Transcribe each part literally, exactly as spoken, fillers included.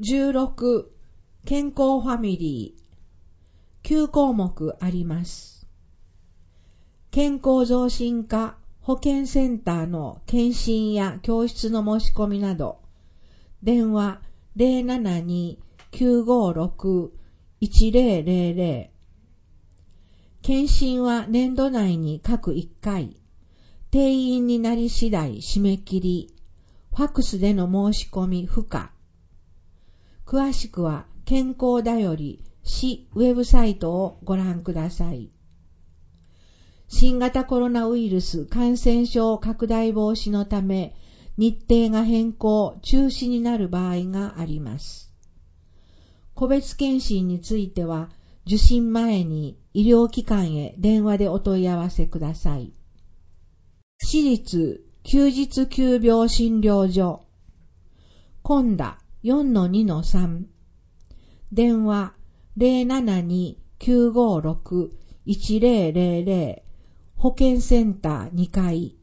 じゅうろく、健康ファミリー。きゅう項目あります。健康増進課保健センターの検診や教室の申し込みなど、電話 ゼロななに きゅうごろく いちゼロゼロゼロ。検診は年度内に各いっかい、定員になり次第締め切り、ファックスでの申し込み不可。詳しくは健康だより市ウェブサイトをご覧ください。新型コロナウイルス感染症拡大防止のため日程が変更・中止になる場合があります。個別検診については受診前に医療機関へ電話でお問い合わせください。私立休日急病診療所コンダ よんのにのさん 電話 ゼロななに きゅうごろく いちゼロゼロゼロ 保健センターにかい。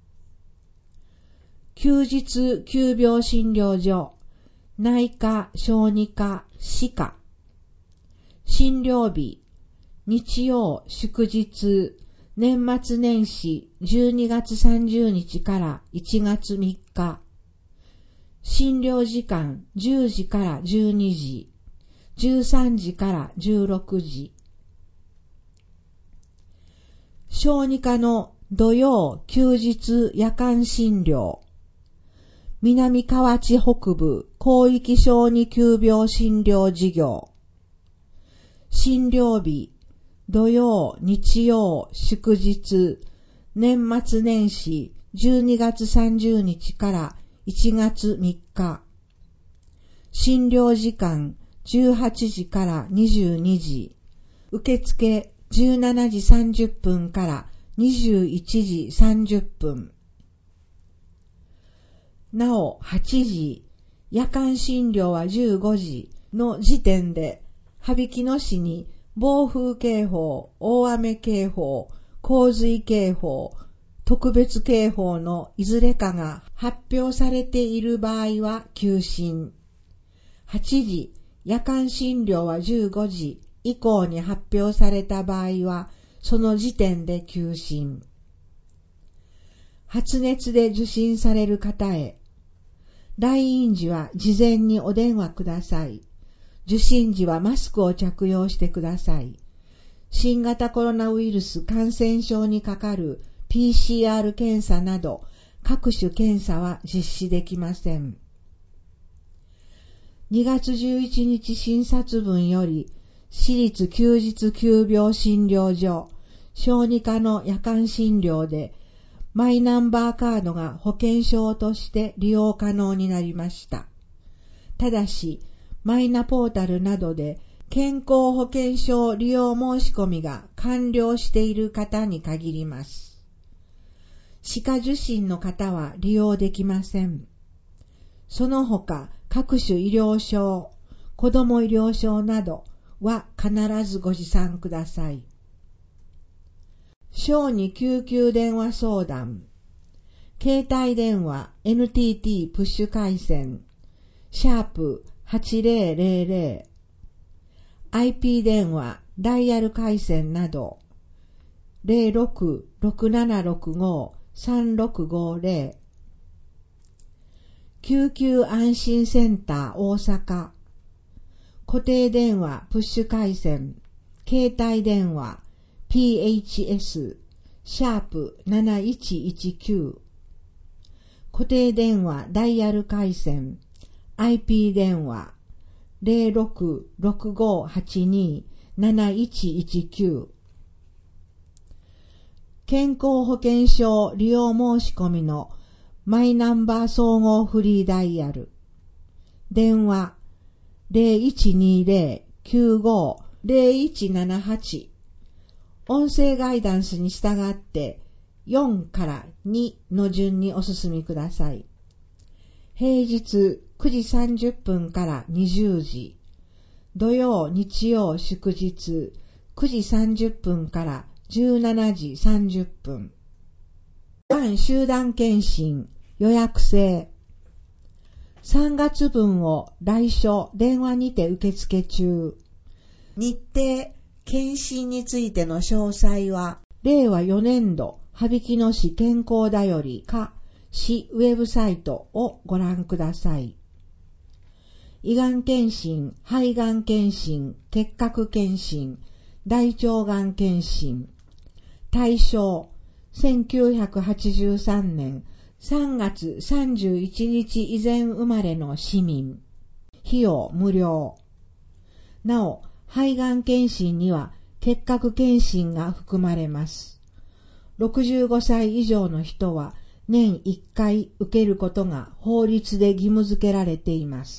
休日急病診療所内科小児科歯科診療日日曜祝日年末年始じゅうにがつさんじゅうにちからいちがつみっか。診療時間じゅうじからじゅうにじ、じゅうさんじからじゅうろくじ。小児科の土曜休日夜間診療。南河内北部広域小児急病診療事業。診療日土曜、日曜、祝日、年末年始じゅうにがつさんじゅうにちからいちがつみっか。診療時間じゅうはちじからにじゅうにじ。受付じゅうしちじさんじゅっぷんからにじゅういちじさんじゅっぷん。なおはちじ、夜間診療はじゅうごじの時点で、羽曳野市に暴風警報、大雨警報、洪水警報、特別警報のいずれかが発表されている場合は休診。はちじ、夜間診療はじゅうごじ以降に発表された場合は、その時点で休診。発熱で受診される方へ、来院時は事前にお電話ください。受診時はマスクを着用してください。新型コロナウイルス感染症にかかる ピーシーアール 検査など各種検査は実施できません。にがつじゅういちにち診察分より私立休日急病診療所小児科の夜間診療でマイナンバーカードが保険証として利用可能になりました。ただし、マイナポータルなどで健康保険証利用申し込みが完了している方に限ります。歯科受診の方は利用できません。その他、各種医療証、子ども医療証などは必ずご持参ください。小児救急電話相談。携帯電話 エヌティーティー プッシュ回線、シャープはちゼロゼロゼロ、アイピー 電話、ダイヤル回線など、ゼロろく ろくななろくご さんろくごゼロ、救急安心センター大阪、固定電話プッシュ回線、携帯電話、ピーエイチエス、シャープなないちいちきゅう、固定電話ダイヤル回線、アイピー 電話、ゼロろく ろくごはちに なないちいちきゅう、健康保険証利用申し込みのマイナンバー総合フリーダイヤル、電話 ゼロいちにゼロ きゅうご ゼロいちななはち、音声ガイダンスに従ってよんからにの順にお進みください。平日くじさんじゅっぷんからにじゅうじ、土曜、日曜、祝日くじさんじゅっぷんからじゅうしちじさんじゅっぷん。がん集団検診予約制。 さんがつ分を来所電話にて受付中。日程、検診についての詳細は、れいわよねんど羽曳野市健康だよりか、市ウェブサイトをご覧ください。胃がん検診、肺がん検診、結核検診、大腸がん検診。対象、せんきゅうひゃくはちじゅうさんねんさんがつさんじゅういちにち以前生まれの市民。費用無料。なお、肺がん検診には結核検診が含まれます。ろくじゅうごさい以上の人は年いっかい受けることが法律で義務付けられています。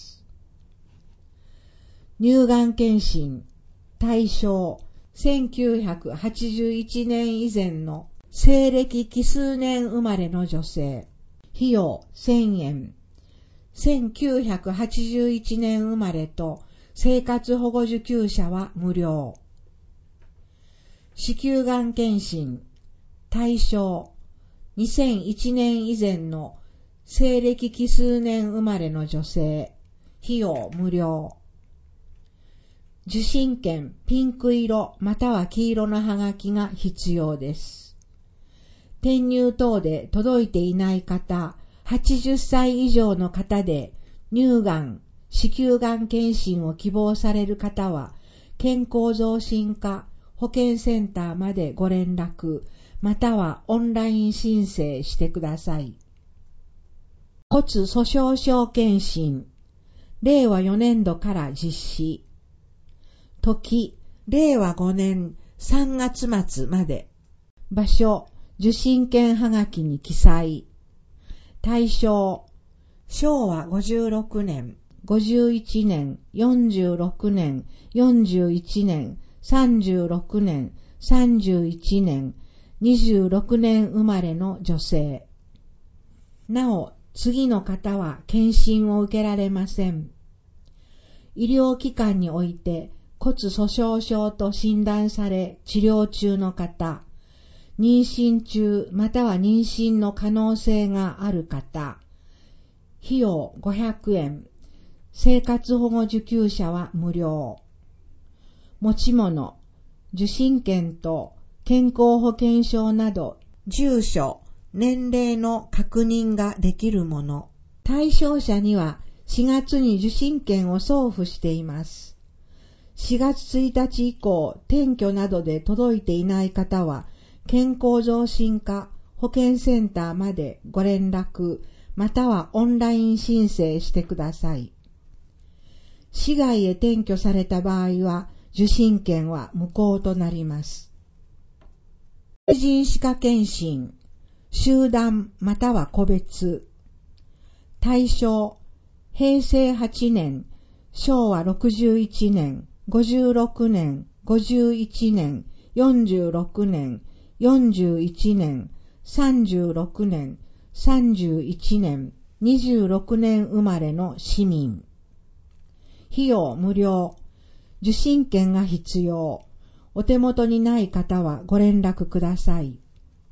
乳がん検診。対象、せんきゅうひゃくはちじゅういちねん以前の西暦奇数年生まれの女性。費用せんえん。せんきゅうひゃくはちじゅういちねん生まれと生活保護受給者は無料。子宮がん検診。対象、にせんいちねん以前の西暦奇数年生まれの女性。費用無料。受診券ピンク色または黄色のハガキが必要です。転入等で届いていない方、はちじゅっさい以上の方で乳がん、子宮がん検診を希望される方は、健康増進課保健センターまでご連絡、またはオンライン申請してください。骨粗しょう症検診。れいわよねんどから実施。時、れいわごねんさんがつまつまで。場所、受診券はがきに記載。対象、しょうわごじゅうろくねん、ごじゅういちねん、よんじゅうろくねん、よんじゅういちねん、さんじゅうろくねん、さんじゅういちねん、にじゅうろくねん生まれの女性。なお、次の方は検診を受けられません。医療機関において骨粗しょう症と診断され治療中の方、妊娠中または妊娠の可能性がある方、費用ごひゃくえん、生活保護受給者は無料。持ち物、受診券と健康保険証など住所、年齢の確認ができるもの。対象者にはしがつに受診券を送付しています。しがつついたち以降、転居などで届いていない方は、健康増進課保健センターまでご連絡、またはオンライン申請してください。市外へ転居された場合は、受診券は無効となります。婦人歯科検診、集団または個別。対象、へいせいはちねん、しょうわろくじゅういちねん、ごじゅうろくねん、ごじゅういちねん、よんじゅうろくねん、よんじゅういちねん、さんじゅうろくねん、さんじゅういちねん、にじゅうろくねん生まれの市民。費用無料。受診券が必要。お手元にない方はご連絡ください。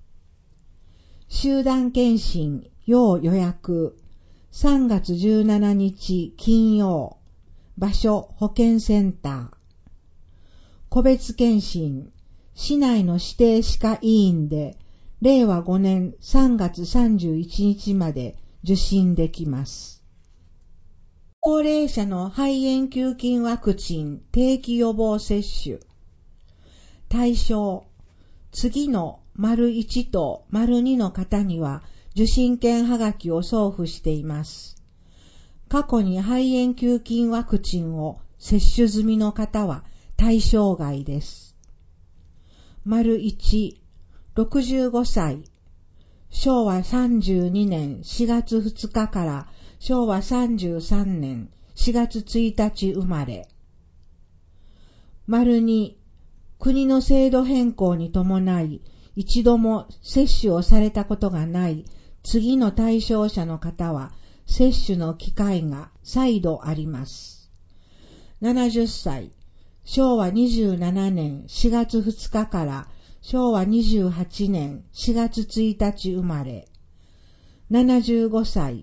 集団検診要予約。さんがつじゅうしちにち金曜。場所保健センター。個別検診。市内の指定歯科医院でれいわごねんさんがつさんじゅういちにちまで受診できます。高齢者の肺炎球菌ワクチン定期予防接種。対象、次の丸いちと丸にの方には受診券はがきを送付しています。過去に肺炎球菌ワクチンを接種済みの方は対象外です。丸いち、ろくじゅうごさい、しょうわさんじゅうにねんしがつふつかからしょうわさんじゅうさんねんしがつついたち生まれ。丸に、国の制度変更に伴い一度も接種をされたことがない次の対象者の方は接種の機会が再度あります。ななじゅっさい、しょうわにじゅうななねんしがつふつかからしょうわにじゅうはちねんしがつついたち生まれ。ななじゅうごさい、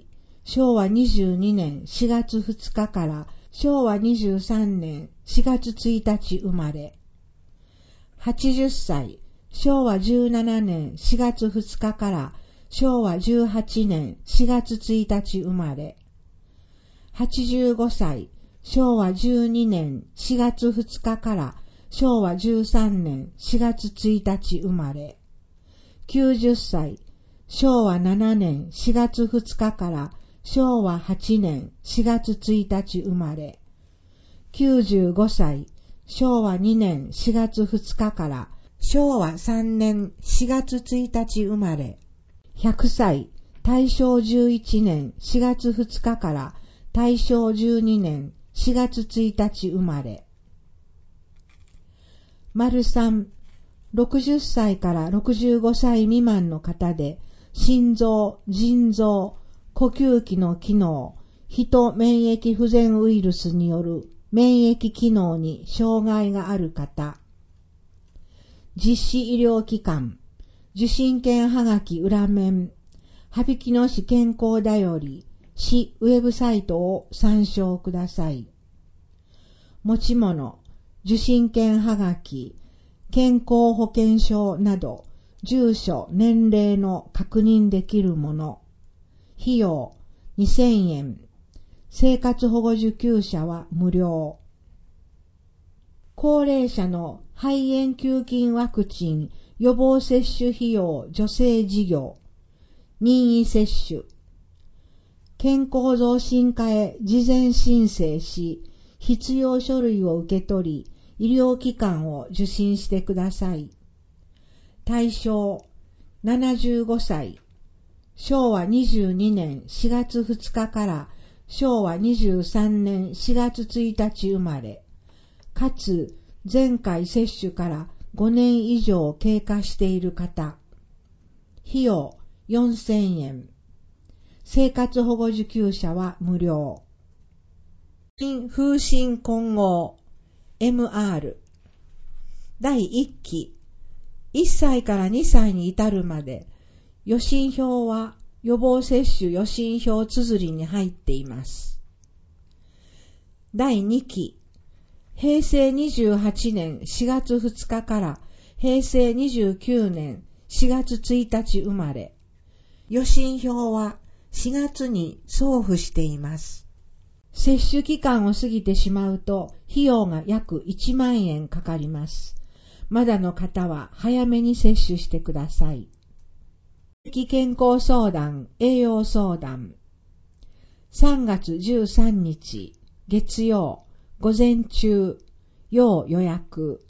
しょうわにじゅうにねんしがつふつかからしょうわにじゅうさんねんしがつついたち生まれ。はちじゅっさい、しょうわじゅうななねんしがつふつかからしょうわじゅうはちねんしがつついたち生まれ。はちじゅうごさい、しょうわじゅうにねんしがつふつかからしょうわじゅうさんねんしがつついたち生まれ。きゅうじゅっさい、しょうわななねんしがつふつかからしょうわはちねんしがつついたち生まれ。きゅうじゅうごさい、しょうわにねんしがつふつかからしょうわさんねんしがつついたち生まれ。ひゃくさい、たいしょうじゅういちねんしがつふつかからたいしょうじゅうにねんしがつついたち生まれ。丸さん、ろくじゅっさいからろくじゅうごさい未満の方で、心臓、腎臓、呼吸器の機能、人免疫不全ウイルスによる免疫機能に障害がある方、実施医療機関、受診券はがき裏面、羽曳野市健康だより、市ウェブサイトを参照ください。持ち物、受診券はがき、健康保険証など、住所、年齢の確認できるもの。費用にせんえん。生活保護受給者は無料。高齢者の肺炎球菌ワクチン予防接種費用助成事業。任意接種。健康増進課へ事前申請し、必要書類を受け取り、医療機関を受診してください。対象、ななじゅうごさい、しょうわにじゅうにねんしがつふつかからしょうわにじゅうさんねんしがつついたち生まれ、かつ前回接種からごねん以上経過している方。費用よんせんえん。生活保護受給者は無料。風疹混合 エムアール だいいっき、いっさいからにさいに至るまで予診票は予防接種予診票綴りに入っています。だいにき、へいせいにじゅうはちねんしがつふつかからへいせいにじゅうきゅうねんしがつついたち生まれ、予診票はしがつに送付しています。接種期間を過ぎてしまうと費用が約いちまんえんかかります。まだの方は早めに接種してください。健康相談、栄養相談。さんがつじゅうさんにち月曜午前中、要予約。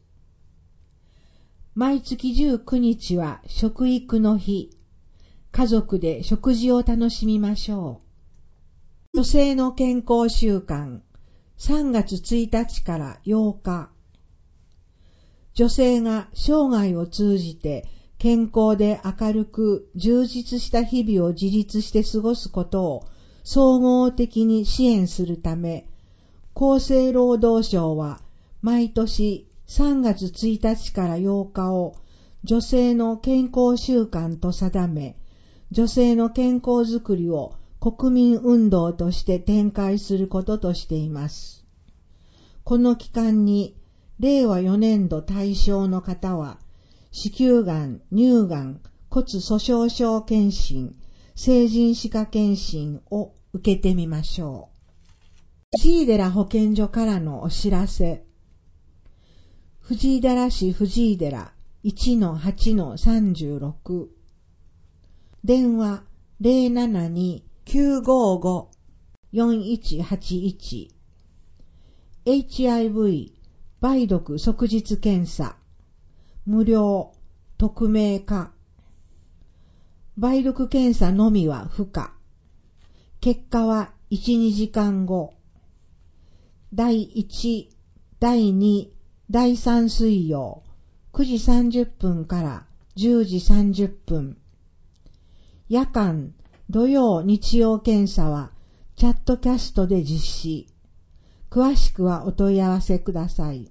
毎月じゅうくにちは食育の日。家族で食事を楽しみましょう。女性の健康週間、さんがつついたちからようか。女性が生涯を通じて健康で明るく充実した日々を自立して過ごすことを総合的に支援するため、厚生労働省は毎年さんがつついたちからようかを女性の健康週間と定め、女性の健康づくりを国民運動として展開することとしています。この期間に、れいわよねんど対象の方は、子宮がん、乳がん、骨粗しょう症検診、成人歯科検診を受けてみましょう。藤井寺保健所からのお知らせ。藤井寺市藤井寺 いちのはちのさんじゅうろく。電話 ゼロななに きゅうごご よんいちはちいち。エイチアイブイ 梅毒即日検査。無料、匿名化。梅毒検査のみは不可。結果はいち、にじかんご。だいいち、だいに、だいさん水曜、くじさんじゅっぷんからじゅうじさんじゅっぷん。夜間、土曜、日曜検査はチャットキャストで実施。詳しくはお問い合わせください。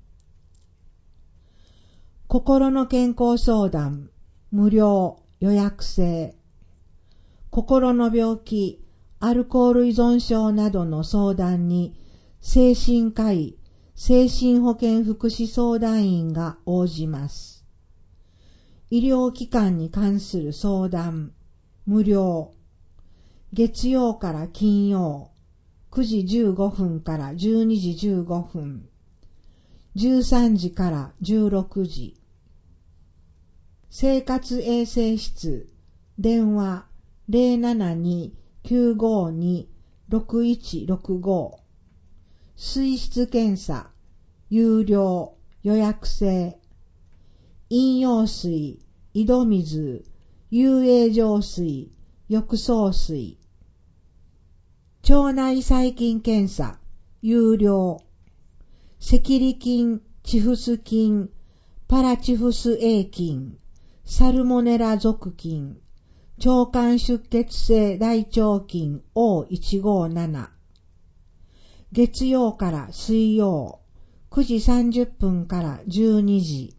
心の健康相談、無料、予約制。心の病気、 アルコール依存症などの相談に精神科医、精神保健福祉相談員が応じます。医療機関に関する相談、無料。月曜から金曜、くじじゅうごふんからじゅうにじじゅうごふん、じゅうさんじからじゅうろくじ。生活衛生室、電話 ゼロななに きゅうごに ろくいちろくご。水質検査、有料、予約制。飲用水、井戸水、遊泳浄水、浴槽水。腸内細菌検査、有料。赤痢菌、チフス菌、パラチフス A 菌、サルモネラ属菌、腸管出血性大腸菌 オーいちごなな。月曜から水曜、くじさんじゅっぷんからじゅうにじ。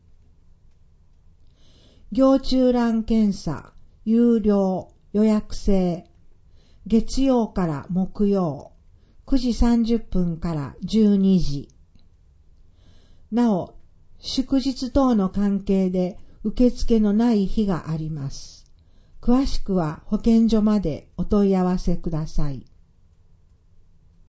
行虫卵検査、有料、予約制。月曜から木曜、くじさんじゅっぷんからじゅうにじ。なお、祝日等の関係で受付のない日があります。詳しくは保健所までお問い合わせください。